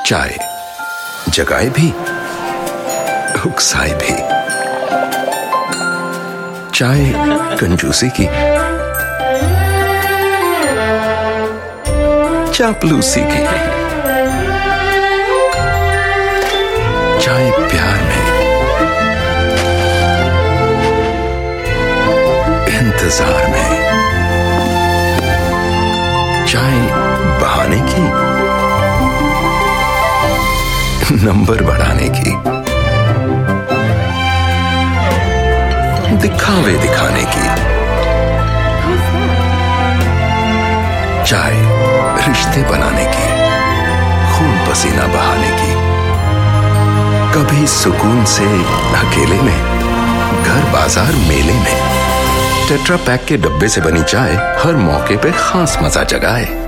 चाय जगाए भी, उकसाए भी। चाय कंजूसी की, चापलूसी की। चाय प्यार में, इंतजार में। चाय बहाने की, नंबर बढ़ाने की, दिखावे दिखाने की। चाय रिश्ते बनाने की, खून पसीना बहाने की। कभी सुकून से अकेले में, घर बाजार मेले में। टेट्रा पैक के डब्बे से बनी चाय हर मौके पे खास मजा जगाए।